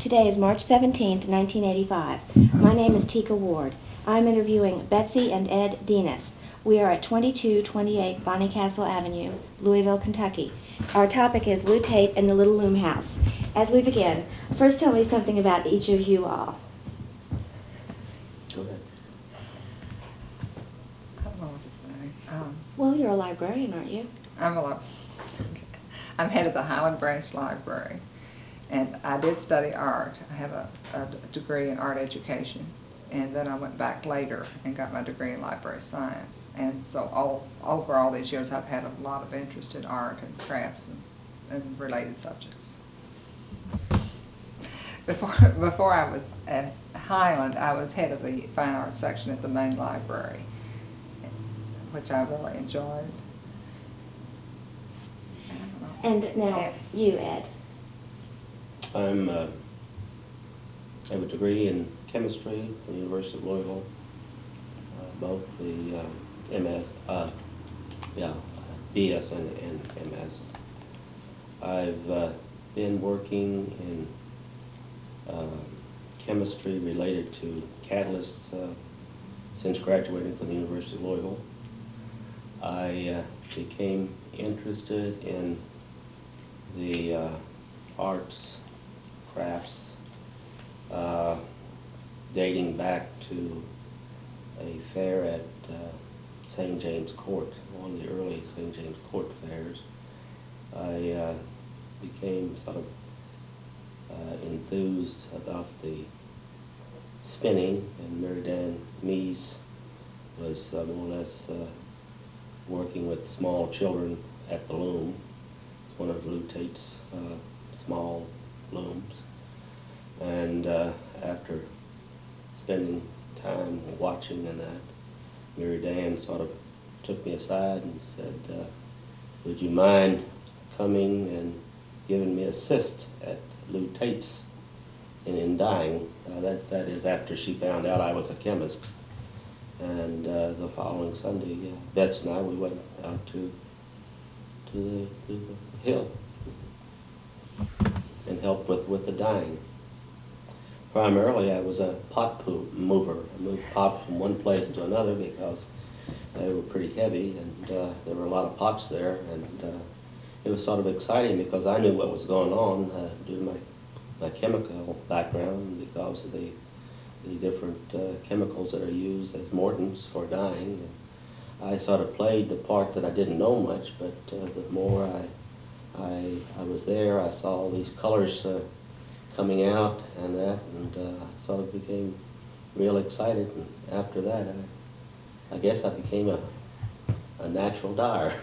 Today is March 17th, 1985. My name is Tika Ward. I'm interviewing Betsy and Ed Denis. We are at 2228 Bonnycastle Avenue, Louisville, Kentucky. Our topic is Lou Tate and the Little Loom House. As we begin, first tell me something about each of you all. Go ahead. I don't know what to say. Well, you're a librarian, aren't you? I'm head of the Highland Branch Library, and I did study art. I have a degree in art education, and then I went back later and got my degree in library science. And so over all these years, I've had a lot of interest in art and crafts and related subjects. Before I was at Highland, I was head of the fine arts section at the main library, which I really enjoyed. And now, you, Ed. I have a degree in chemistry from the University of Louisville, both the BS and MS. I've been working in chemistry related to catalysts since graduating from the University of Louisville. I became interested in the arts, crafts, dating back to a fair at St. James Court, one of the early St. James Court fairs. I became sort of enthused about the spinning, and Mary Dan Mies was more or less working with small children at the loom. It's one of Lou Tate's small looms. And after spending time watching and that, Mary Dan sort of took me aside and said, would you mind coming and giving me assist at Lou Tate's in dyeing? That is after she found out I was a chemist. And the following Sunday, Betsy and I, we went out to the hill and helped with the dyeing. Primarily, I was a pot mover. I moved pots from one place to another because they were pretty heavy, and there were a lot of pots there, and it was sort of exciting because I knew what was going on due to my chemical background, because of the different chemicals that are used as mordants for dyeing. And I sort of played the part that I didn't know much, but the more I was there, I saw all these colors coming out and that, and I sort of became real excited. And after that, I guess I became a natural dyer.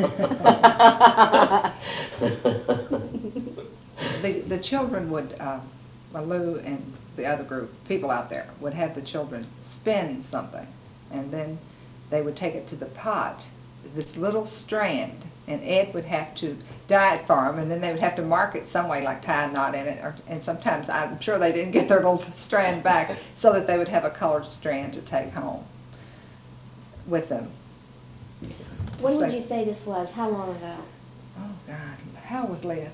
The children would, Lou and the other group, people out there, would have the children spin something, and then they would take it to the pot, this little strand, and Ed would have to dye it for them, and then they would have to mark it some way, like tie a knot in it, and sometimes I'm sure they didn't get their little strand back, so that they would have a colored strand to take home with them. When would you say this was? How long ago? Oh, God. How was Leah?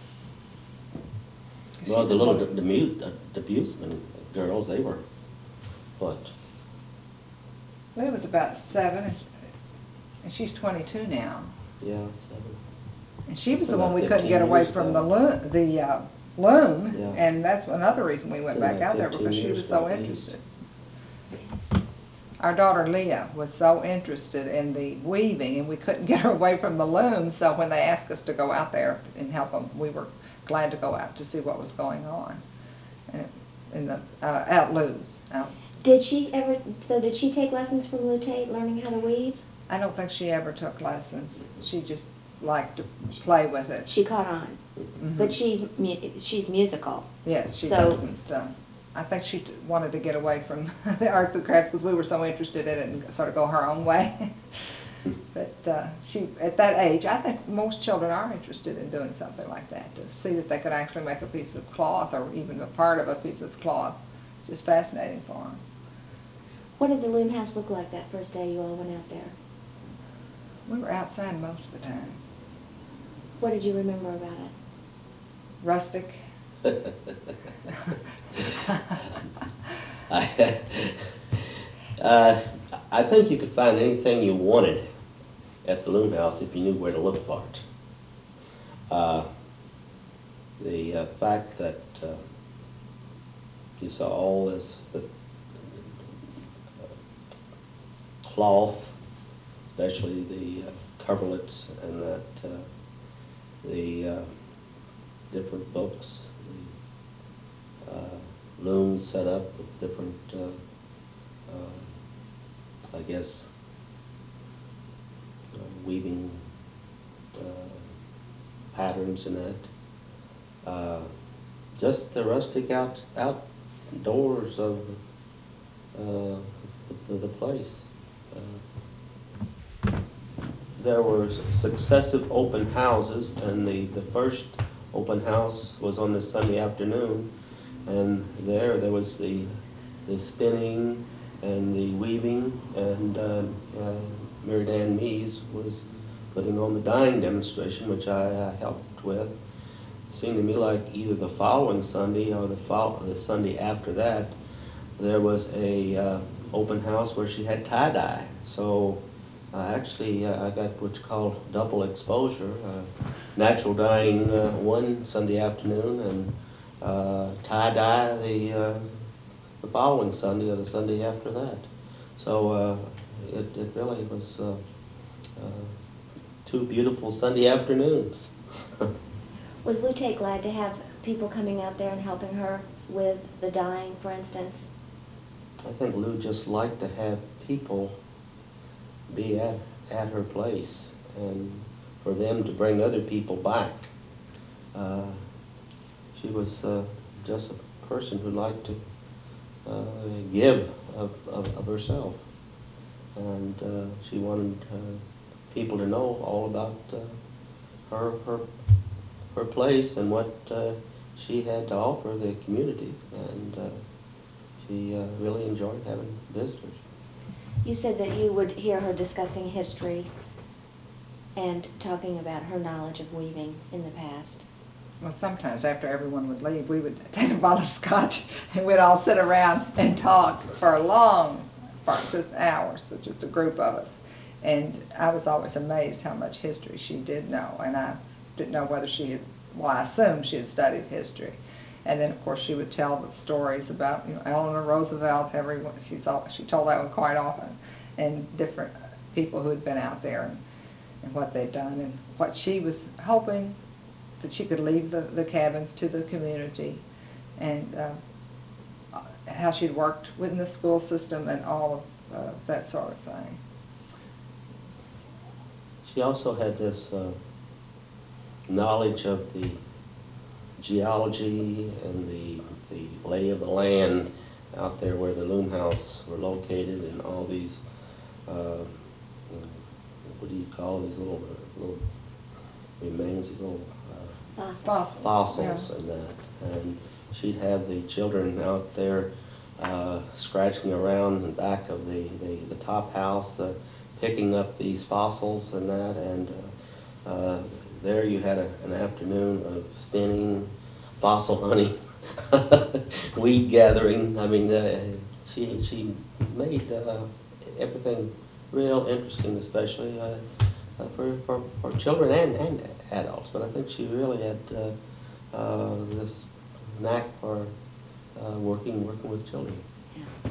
Well, the little Debusman girls, they were, what? Leah was about 7, and she's 22 now. Yeah, 7. And she was the About one we couldn't 15 get away years from ago. the loom, Yeah. and that's another reason we went Been back about out there, 15 because she years was so ago at least. interested. Our daughter Leah was so interested in the weaving, and we couldn't get her away from the loom, so when they asked us to go out there and help them, we were glad to go out to see what was going on. And out Lou's. Did she take lessons from Lou Tate, learning how to weave? I don't think she ever took lessons. She just liked to play with it. She caught on. Mhm. But she's musical. Yes, she So- doesn't. I think she wanted to get away from the arts and crafts because we were so interested in it and sort of go her own way. But she, at that age, I think most children are interested in doing something like that, to see that they could actually make a piece of cloth or even a part of a piece of cloth. It's just fascinating for them. What did the loom house look like that first day you all went out there? We were outside most of the time. What did you remember about it? Rustic, I, I think you could find anything you wanted at the Loom House if you knew where to look for it. The fact that you saw all this cloth, especially the coverlets, and that the different books, the looms set up with different, I guess, weaving patterns in it. Just the rustic outdoors of the place. There were successive open houses, and the first open house was on this Sunday afternoon, and there was the spinning and the weaving, and Mary Dan Mees was putting on the dyeing demonstration, which I helped with. It seemed to me like either the following Sunday or the Sunday after that, there was a open house where she had tie-dye. So actually, I got what's called double exposure, natural dyeing one Sunday afternoon, and tie-dye the following Sunday or the Sunday after that. So it really was two beautiful Sunday afternoons. Was Lou Tate glad to have people coming out there and helping her with the dyeing, for instance? I think Lou just liked to have people be at her place, and for them to bring other people back. She was just a person who liked to give of herself, and she wanted people to know all about her place and what she had to offer the community, and she really enjoyed having visitors. You said that you would hear her discussing history and talking about her knowledge of weaving in the past. Well, sometimes after everyone would leave, we would take a bottle of scotch and we'd all sit around and talk for just hours, so just a group of us. And I was always amazed how much history she did know, and I didn't know whether she had, well, I assumed she had studied history. And then, of course, she would tell the stories about, Eleanor Roosevelt. She told that one quite often, and different people who had been out there and what they'd done, and what she was hoping that she could leave the cabins to the community, and how she'd worked within the school system and all of that sort of thing. She also had this knowledge of the geology and the lay of the land out there where the loom house were located, and all these, what do you call these little remains, these little fossils, Yeah. and that. And she'd have the children out there scratching around in the back of the top house, picking up these fossils and that, and there you had an afternoon of spinning, fossil hunting, weed gathering. I mean, she made everything real interesting, especially for children and adults. But I think she really had this knack for working with children. Yeah.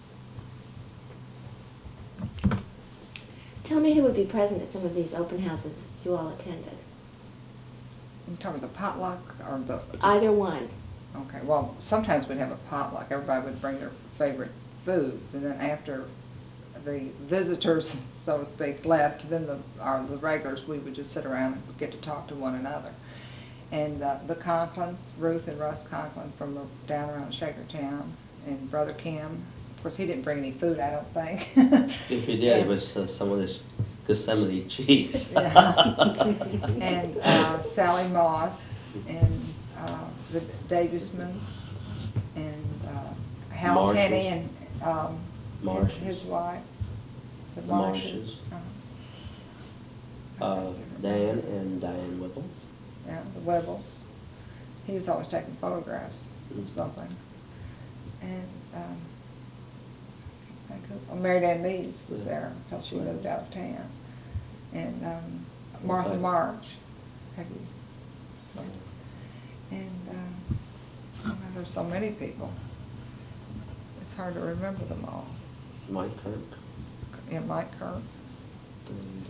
Tell me who would be present at some of these open houses you all attended. You talking about the potluck or the? Either one. Okay, well, sometimes we'd have a potluck. Everybody would bring their favorite foods, and then after the visitors, so to speak, left, then the regulars, we would just sit around and get to talk to one another. And the Conklins, Ruth and Russ Conklin from down around Shakertown, and Brother Kim. Of course, he didn't bring any food, I don't think. If he did, it was some of this Yosemite cheese. And Sally Moss, and the Davismans, and Hal Marshes. Tenney, and Marshes. his wife. The Marshes. Dan and Diane Whipple. Yeah, the Webbles. he was always taking photographs of something. And Mary Ann Mees was there until she moved out of town. And Martha Okay. March. Have you? And there's so many people. It's hard to remember them all. Mike Kirk. Yeah, Mike Kirk. And,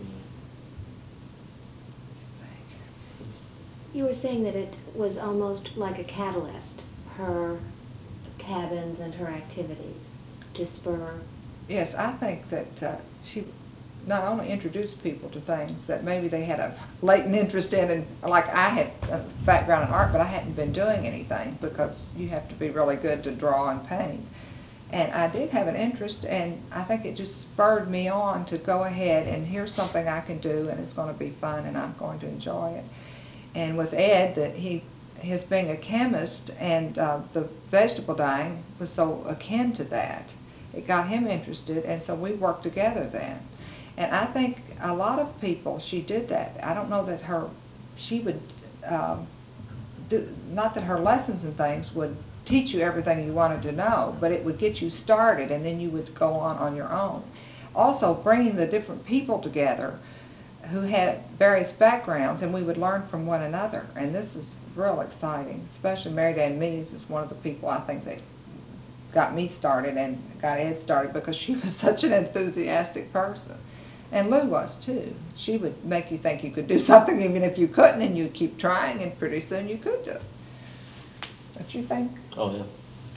You were saying that it was almost like a catalyst, her cabins and her activities to spur. Yes, I think that she not only introduced people to things that maybe they had a latent interest in, and like I had a background in art, but I hadn't been doing anything because you have to be really good to draw and paint. And I did have an interest, and I think it just spurred me on to go ahead and here's something I can do, and it's going to be fun, and I'm going to enjoy it. And with Ed, that his being a chemist and the vegetable dyeing was so akin to that. It got him interested, and so we worked together then. And I think a lot of people, she did that. I don't know that she would do, not that her lessons and things would teach you everything you wanted to know, but it would get you started, and then you would go on your own. Also, bringing the different people together who had various backgrounds, and we would learn from one another. And this is real exciting, especially Mary Ann Mees is one of the people I think that got me started and got Ed started because she was such an enthusiastic person. And Lou was too. She would make you think you could do something even if you couldn't, and you'd keep trying, and pretty soon you could do it. Don't you think? oh, yeah.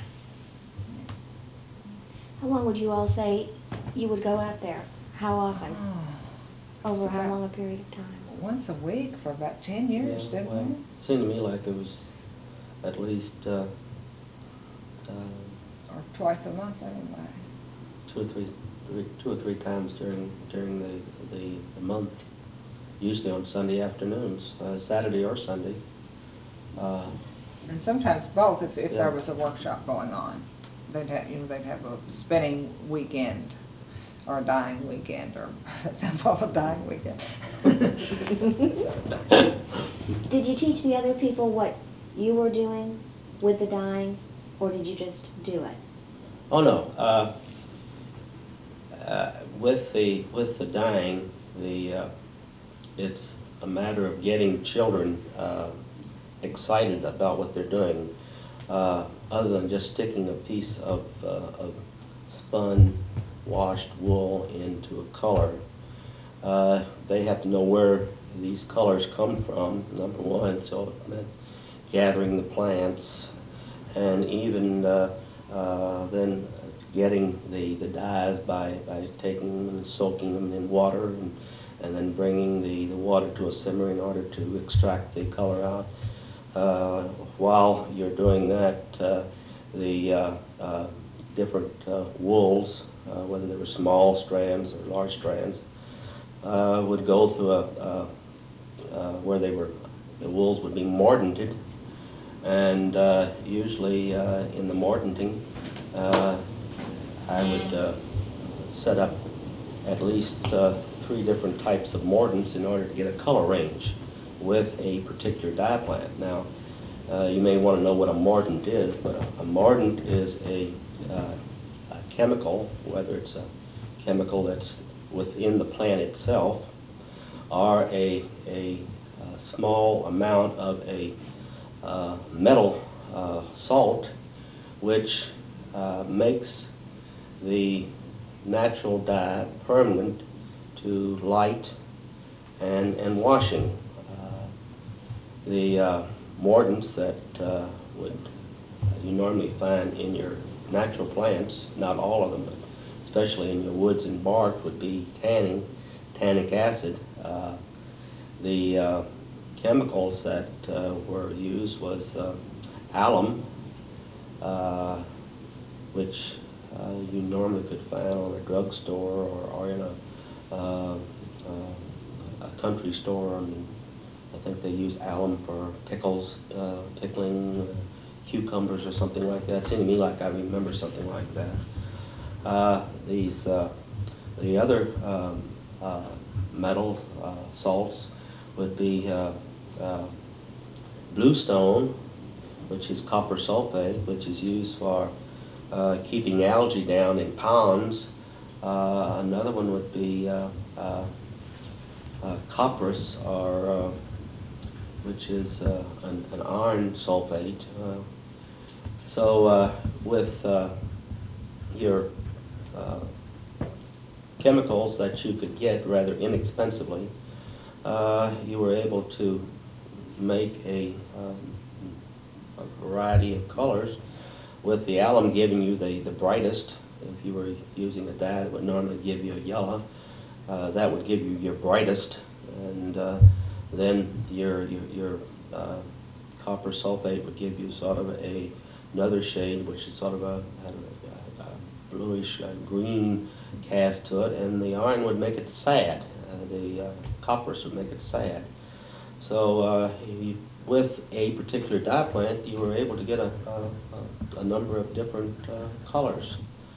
How long would you all say you would go out there? How often? Over It's how about- long a period of time? Once a week for about 10 years, Yeah, didn't well, we? it seemed to me like it was at least Or twice a month anyway. two or three times during the month, usually on Sunday afternoons, Saturday or Sunday. And sometimes both if Yeah. there was a workshop going on. They'd have a spinning weekend or a dyeing weekend, or that sounds awful, dyeing weekend. Did you teach the other people what you were doing with the dyeing, or did you just do it? Oh, no. With the dyeing, it's a matter of getting children excited about what they're doing, other than just sticking a piece of spun washed wool into a color. They have to know where these colors come from, number one, so it meant gathering the plants, and even then getting the dyes by taking them and soaking them in water, and then bringing the water to a simmer in order to extract the color out. While you're doing that, the different wools, whether they were small strands or large strands, would go through where the wools would be mordanted, and usually in the mordanting, I would set up at least 3 different types of mordants in order to get a color range with a particular dye plant. Now, you may want to know what a mordant is, but a mordant is a chemical, whether it's a chemical that's within the plant itself, or a small amount of a metal salt, which makes the natural dye permanent to light and washing. The mordants that you normally find in your natural plants, not all of them, but especially in your woods and bark, would be tannic acid. The chemicals that were used was alum, which you normally could find on a drugstore or in a country store. I mean, I think they use alum for pickles, pickling cucumbers or something like that. It seemed to me like I remember something like that. The other metal salts would be bluestone which is copper sulfate, which is used for keeping algae down in ponds. Another one would be copperas, or which is an iron sulfate. So with your chemicals that you could get rather inexpensively, you were able to make a variety of colors, with the alum giving you the brightest. If you were using a dye that would normally give you a yellow, that would give you your brightest, and then your copper sulfate would give you sort of another shade, which is sort of a bluish green cast to it, and the iron would make it sad. The coppers would make it sad. So with a particular dye plant, you were able to get a number of different colors.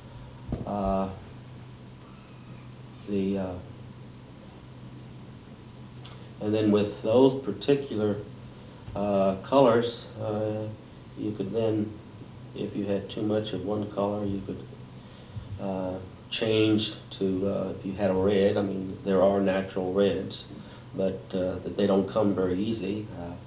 And then with those particular colors, you could then, if you had too much of one color, you could change to, if you had a red. I mean, there are natural reds, but they don't come very easy.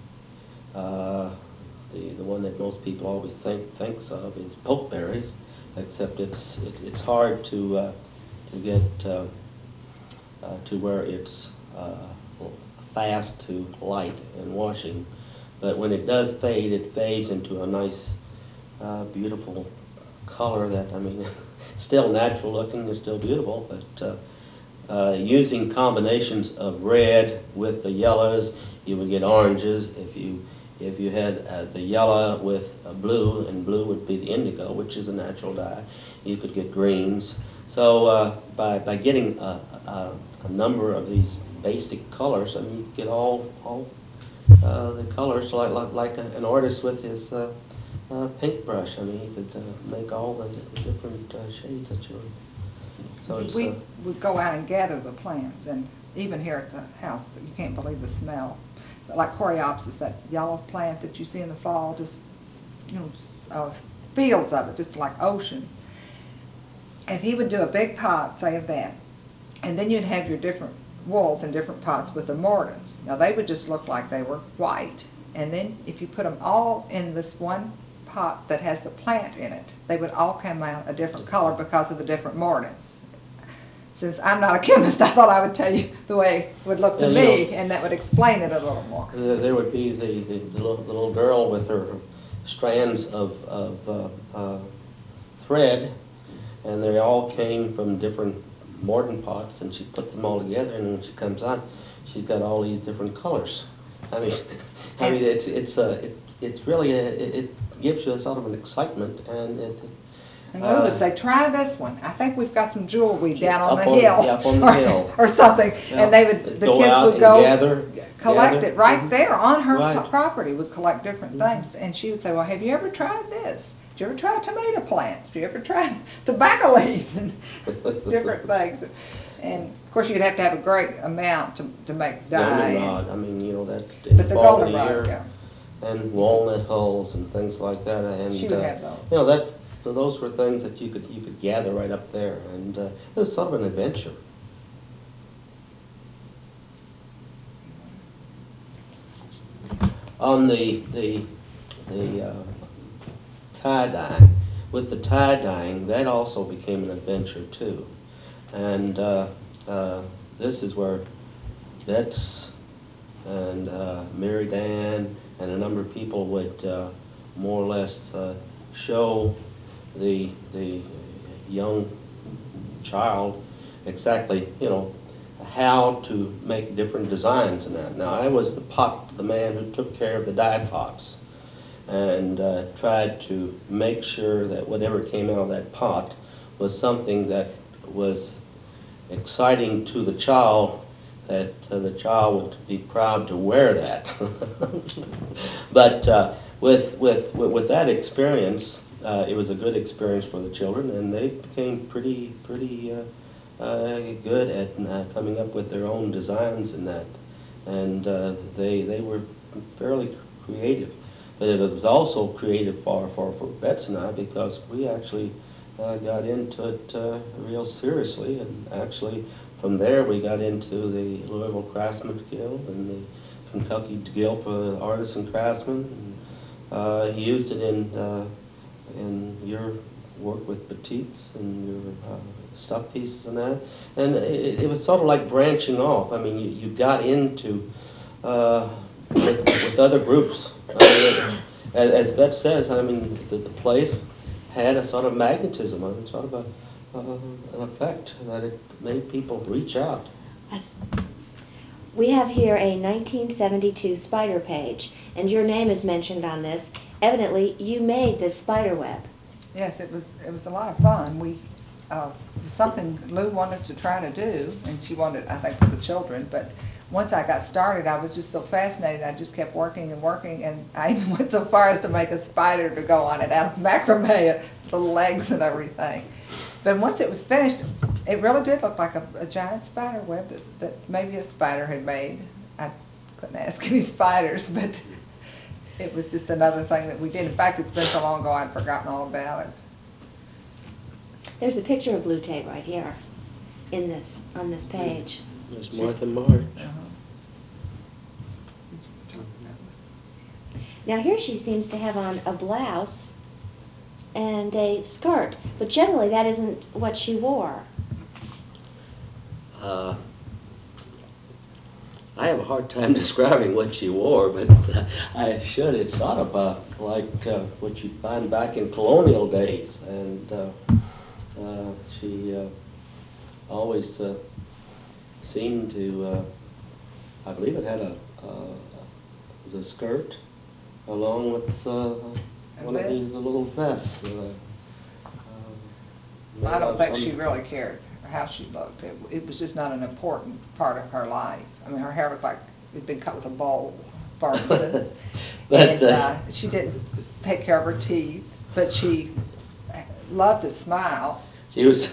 The one that most people always thinks of is pokeberries, except it's hard to get to where it's fast to light and washing. But when it does fade, it fades into a nice, beautiful color that, I mean, still natural looking, it's still beautiful, but using combinations of red with the yellows, you would get oranges. If you had the yellow with blue, and blue would be the indigo, which is a natural dye, you could get greens. So by getting a number of these basic colors, I mean, you get all the colors like an artist with his paintbrush. I mean, he could make all the different shades that you. So it's, we go out and gather the plants, and even here at the house, you can't believe the smell. But like Coreopsis, that yellow plant that you see in the fall, just, you know, fields of it, just like ocean. If he would do a big pot, say of that, and then you'd have your different wools in different pots with the mordants. Now they would just look like they were white. And then if you put them all in this one pot that has the plant in it, they would all come out a different color because of the different mordants. Since I'm not a chemist, I thought I would tell you the way it would look to me, and that would explain it a little more. There would be the little girl with her strands of thread, and they all came from different mordant pots, and she puts them all together, and when she comes out, she's got all these different colors. I mean, it's really it gives you a sort of an excitement, and And Lou would say, try this one. I think we've got some jewelry down on the hill. Yeah, up on the hill. Or something. Yeah. And the kids would go collect it right Mhm. there on her Right. property, would collect different things. And she would say, well, have you ever tried this? Did you ever try tomato plants? Did you ever try tobacco leaves and different things? And of course, you'd have to have a great amount to make dye. Goldenrod, I mean, you know, that in But the fall of the goldenrod, year, yeah. and walnut hulls and things like that, and She would have those. you know, those were things that you could gather right up there, and it was sort of an adventure. On the tie dyeing, with the tie dyeing, that also became an adventure too, and this is where Betts and Mary Dan and a number of people would more or less show the young child exactly, you know, how to make different designs in that. Now, I was the man who took care of the dye pots, and tried to make sure that whatever came out of that pot was something that was exciting to the child, that the child would be proud to wear that. But with that experience, it was a good experience for the children, and they became pretty good at coming up with their own designs in that, and they were fairly creative. but it was also created for Betsy and I, because we actually got into it real seriously, and actually from there we got into the Louisville Craftsman Guild and the Kentucky Guild for Artists and Craftsmen. And, he used it in your work with batiks and your stuff pieces and that. And it was sort of like branching off. I mean, you got into with other groups. I mean, as Beth says, I mean, the place had a sort of magnetism on it, sort of an effect that it made people reach out. We have here a 1972 spider page, and your name is mentioned on this. Evidently, you made this spider web. Yes, it was a lot of fun. It was something Lou wanted us to try to do, and she wanted, I think, for the children. But once I got started, I was just so fascinated. I just kept working and working, and I even went so far as to make a spider to go on it out of macrame, little legs and everything. But once it was finished, it really did look like a giant spider web that maybe a spider had made. I couldn't ask any spiders, but it was just another thing that we did. In fact, it's been so long ago I'd forgotten all about it. There's a picture of Lou Tate right here on this page. There's Martha March. Now here she seems to have on a blouse and a skirt, but generally that isn't what she wore. I have a hard time describing what she wore, but I should. It's sort of like what you find back in colonial days, and she always seemed to. I believe it had was a skirt along with one of these little vests. I don't think she really cared how she looked. It was just not an important part of her life. I mean, her hair looked like it had been cut with a bowl, for instance. But and she didn't take care of her teeth, but she loved to smile. she was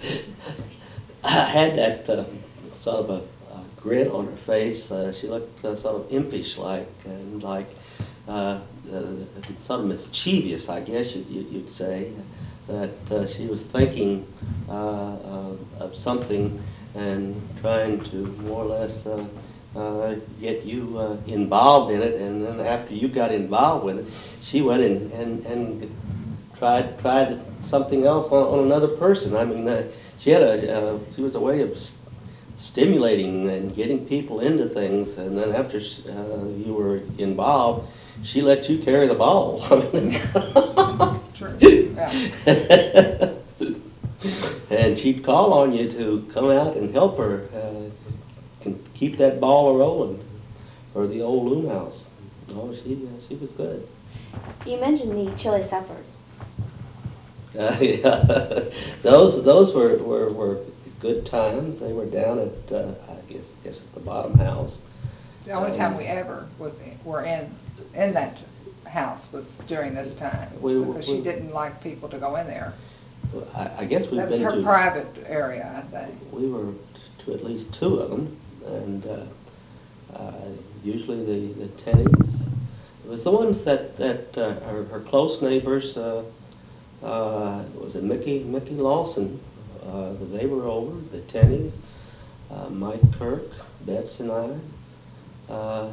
had that sort of a grin on her face. She looked sort of impish-like and like sort of mischievous, I guess you'd say. That she was thinking of something and trying to more or less get you involved in it, and then after you got involved with it, she went and tried something else on another person. I mean, she was a way of stimulating and getting people into things, and then after you were involved, she let you carry the ball. It's true. Yeah. And she'd call on you to come out and help her keep that ball rolling for the old loom house. Oh, she was good. You mentioned the chili suppers. Yeah. Those were good times. They were down at I guess at the bottom house. The only time we ever were in that house was during this time, because she didn't like people to go in there. I guess we've That was been her to private area, I think. We were to at least two of them, and usually the Tennys. It was the ones that her close neighbors. Was it Mickey Lawson? They were over, the Tennys, Mike Kirk, Betts and I.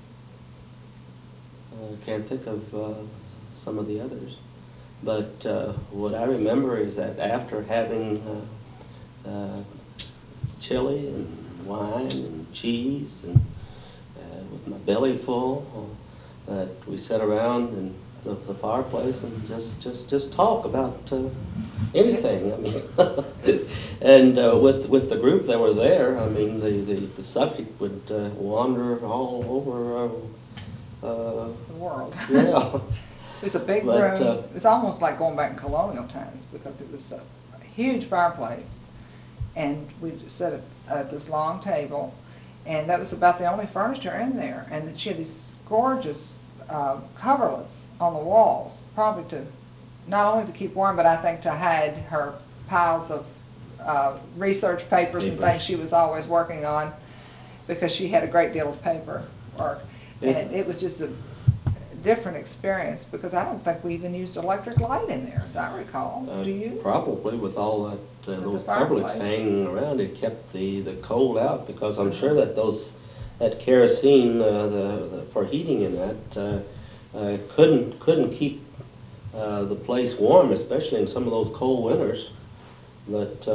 I can't think of some of the others. But what I remember is that after having chili and wine and cheese and with my belly full, that we sat around in the fireplace and just talk about anything. I mean, and with the group that were there, I mean, the subject would wander all over The world. Yeah. It was a big But, room. It's almost like going back in colonial times, because it was a huge fireplace, and we just sat at this long table, and that was about the only furniture in there. And she had these gorgeous coverlets on the walls, probably to not only to keep warm, but I think to hide her piles of research papers and things she was always working on, because she had a great deal of paper work. And it was just different experience, because I don't think we even used electric light in there, as I recall. Do you? Probably with all that, With the those coverlets fireplace. hanging around, it kept the cold out, because I'm sure that that kerosene, for heating in that, couldn't keep the place warm, especially in some of those cold winters. But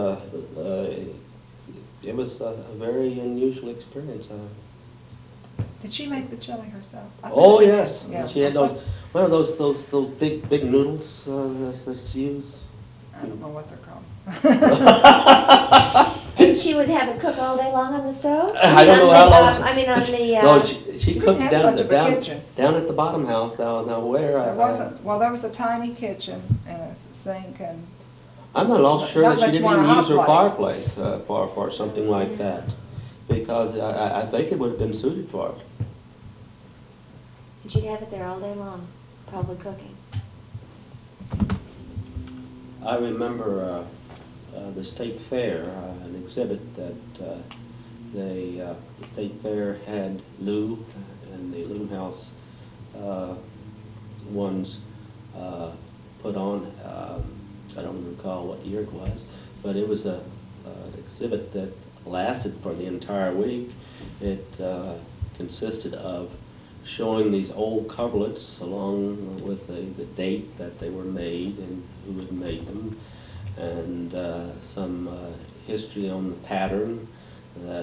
it was a very unusual experience. Did she make the chili herself? I think Oh, she did, yes, yeah. she had those, what are those big noodles that's used? I don't know what they're called. And she would have it cook all day long on the stove? I don't know On how the, long. I mean, on the, No, She she didn't cooked have down, much of a kitchen. down at the bottom house, now where? There wasn't, well, there was a tiny kitchen and a sink and, I'm not all sure Not that she much didn't more even hot use her plate. fireplace for something like that, because I think it would have been suited for it. and she'd have it there all day long, probably cooking. I remember the state fair, an exhibit that the state fair had Lou and the Loom House ones put on. I don't recall what year it was, but it was an exhibit that lasted for the entire week. It consisted of showing these old coverlets along with the date that they were made and who had made them, and some history on the pattern that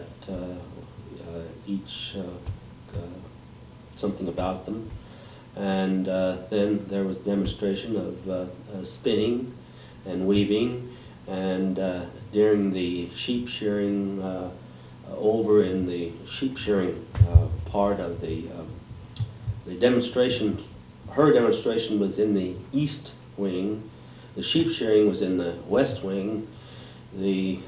each something about them. And then there was demonstration of spinning and weaving, and during the sheep shearing, over in the sheep shearing part of the demonstration, her demonstration was in the east wing, the sheep shearing was in the west wing. The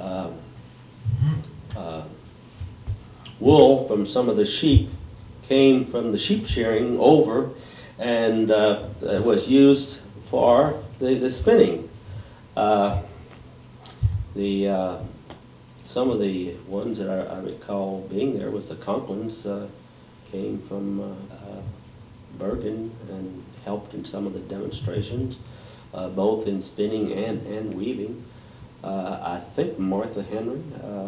wool from some of the sheep came from the sheep shearing over, and it was used for the spinning. Some of the ones that I recall being there was the Conklins came from Bergen and helped in some of the demonstrations, both in spinning and weaving. I think Martha Henry.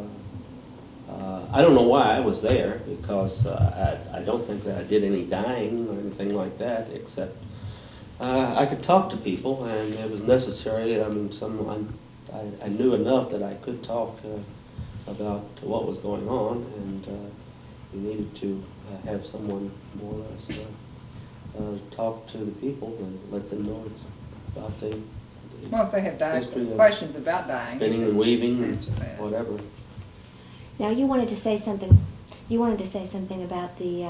I don't know why I was there, because I don't think that I did any dyeing or anything like that, except I could talk to people, and it was necessary. I mean, I knew enough that I could talk about what was going on, and we needed to have someone more or less talk to the people and let them know about the well, if they have history of questions about dying. spinning and weaving and Answer that. whatever. Now, you wanted to say something about the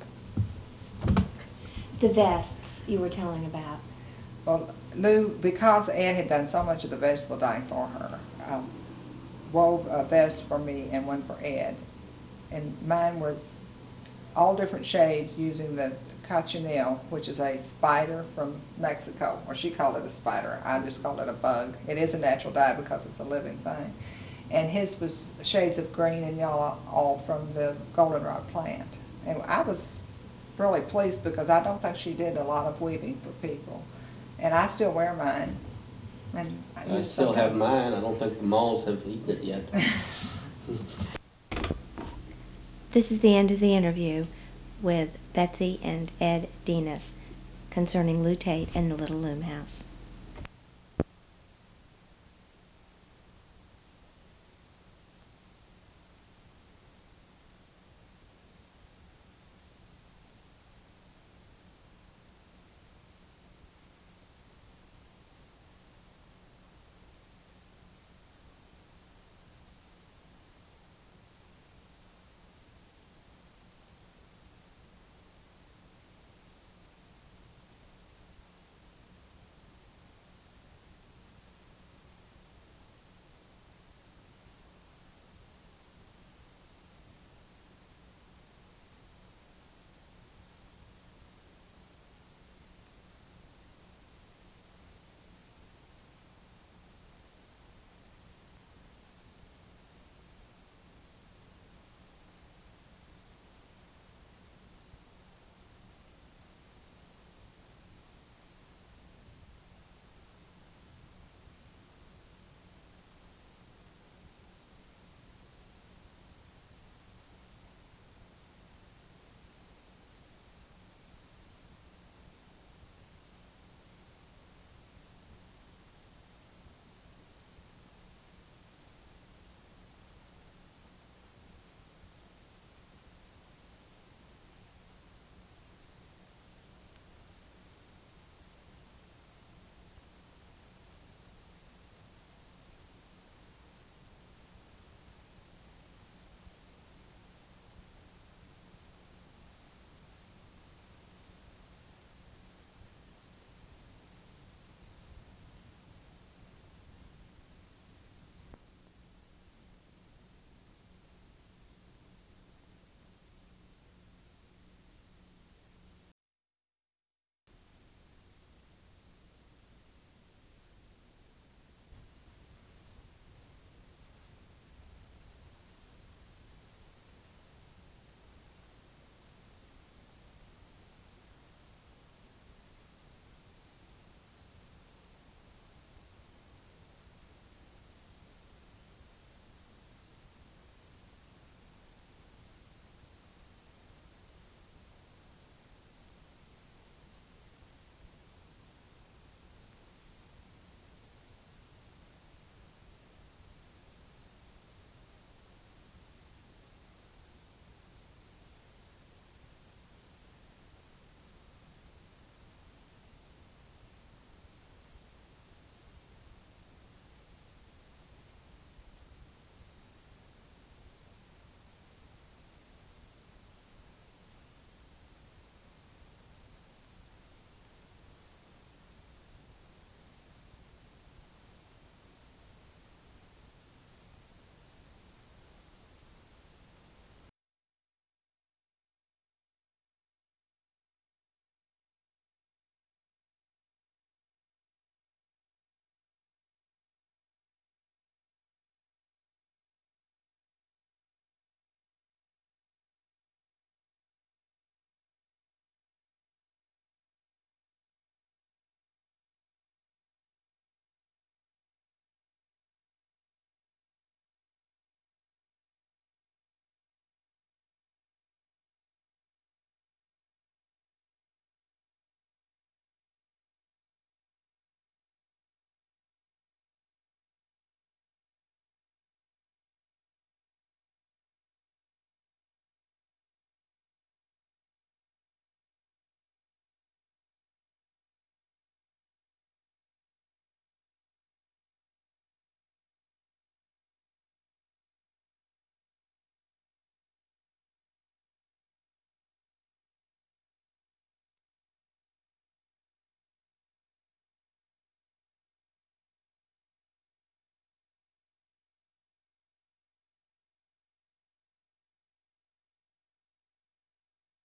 vests you were telling about. Well, Lou, because Ed had done so much of the vegetable dyeing for her, wove a vest for me and one for Ed. And mine was all different shades using the cochineal, which is a spider from Mexico, or she called it a spider. I just called it a bug. It is a natural dye because it's a living thing. And his was shades of green and yellow, all from the goldenrod plant. And I was really pleased, because I don't think she did a lot of weaving for people. And I still wear mine. And I still have mine. I don't think the malls have eaten it yet. This is the end of the interview with Betsy and Ed Denis concerning Lou Tate and the Little Loom House.